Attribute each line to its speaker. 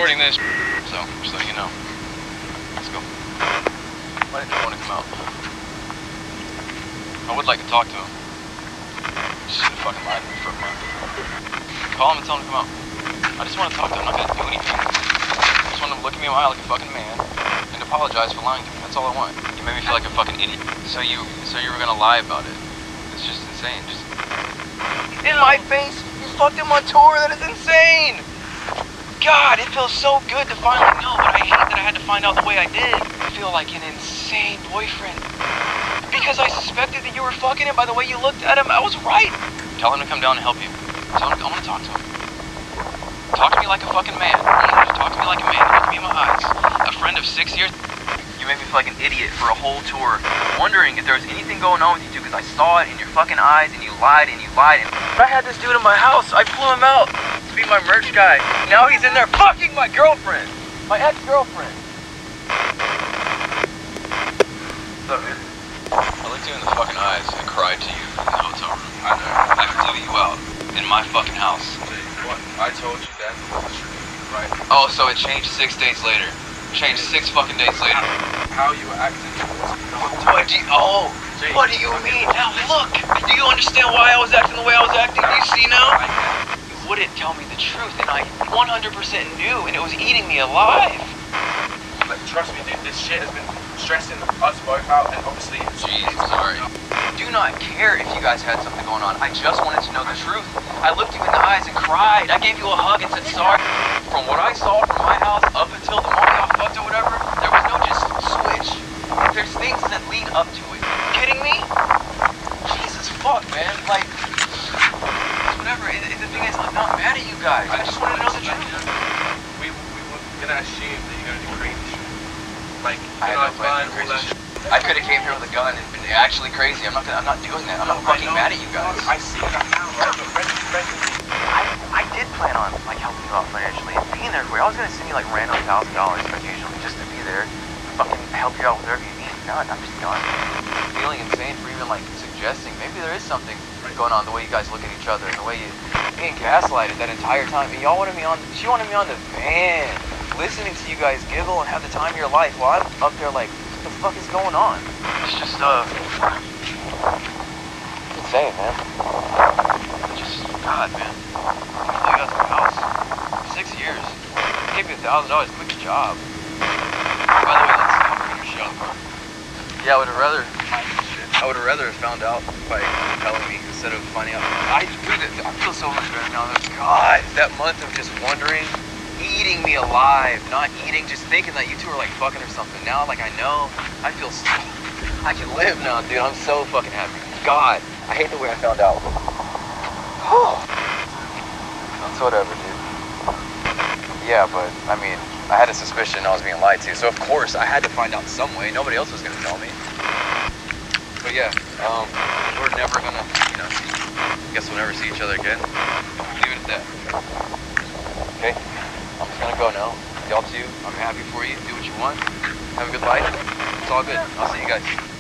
Speaker 1: recording this, so just letting you know. Let's go. Why didn't you want to come out? I would like to talk to him. Just should have fucking lied to me for a month. Call him and tell him to come out. I just want to talk to him. I'm not gonna do anything. I just want him to look at me in my eye like a fucking man and apologize for lying to me. That's all I want. You made me feel like a fucking idiot. So you were gonna lie about it. It's just insane. Just in my face. You fucked him on tour. That is insane. God, it feels so good to finally know, but I hate that I had to find out the way I did. I feel like an insane boyfriend. Because I suspected that you were fucking him by the way you looked at him. I was right. Tell him to come down and help you. Tell him I want to talk to him. Talk to me like a fucking man. Just talk to me like a man. Look me in my eyes. A friend of 6 years. You made me feel like an idiot for a whole tour, wondering if there was anything going on with you two, because I saw it in your fucking eyes, and you lied, and you lied. And I had this dude in my house. I flew him out to be my merch guy. Now he's in there fucking my girlfriend, my ex-girlfriend. What's up, man? I looked you in the fucking eyes and cried to you in the hotel room. I know. I flew you out in my fucking house.
Speaker 2: What? I told you that was true, right?
Speaker 1: Oh, so it changed 6 days later. Changed 6 fucking days later.
Speaker 2: How you were acting towards me.
Speaker 1: What do you mean? Now look, do you understand why I was acting the way I was acting? Do you see now? You wouldn't tell me the truth, and I 100% knew, and it was eating me alive.
Speaker 2: But trust me, dude, this shit has been stressing us both out, and obviously
Speaker 1: Jeez, sorry. Do not care if you guys had something going on. I just wanted to know the truth. I looked you in the eyes and cried. I gave you a hug and said sorry. From what I saw from my house up until the moment I fucked or whatever, there was no just switch. There's things that lead up to it. You kidding me? Jesus fuck, man. Like, whatever. The thing is, I'm not mad at you guys. I just wanted to know the truth.
Speaker 2: We were gonna assume that you're gonna do crazy shit. Like,
Speaker 1: I had no plan to do crazy shit. I could have came here with a gun and been actually crazy. I'm not doing that. I'm not fucking mad at you guys.
Speaker 2: I see that now, right? But
Speaker 1: I did plan on like helping you out financially and being there for you. I was gonna send you like random $1,000 occasionally just to be there, fucking help you out with whatever you need. No, I'm just done. Feeling insane for even like suggesting maybe there is something going on the way you guys look at each other and the way you being gaslighted that entire time. And y'all wanted me on. She wanted me on the van, listening to you guys giggle and have the time of your life while I'm up there like, what the fuck is going on? It's just insane, man. Just God, man. I flew you out to my house. 6 years. I gave you $1,000. Quick job. By the way, let's put your shit on the car. Yeah, I would have rather have found out by telling me instead of finding out. I feel so much better now. God, that month of just wondering, eating me alive, not eating, just thinking that you two are like fucking or something. Now, like I know, I feel so, I can live now, dude. I'm so fucking happy. God, I hate the way I found out. That's whatever, dude. Yeah, but I mean, I had a suspicion I was being lied to, so of course I had to find out some way. Nobody else was gonna tell me. But yeah, we're never gonna, see. Guess we'll never see each other again. Leave it at that. Okay, I'm just gonna go now. Y'all too, I'm happy for you. Do what you want. Have a good life. It's all good. I'll see you guys.